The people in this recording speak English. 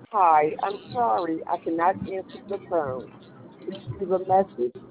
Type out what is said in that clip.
Hi, I'm sorry I cannot answer the phone. Please leave a message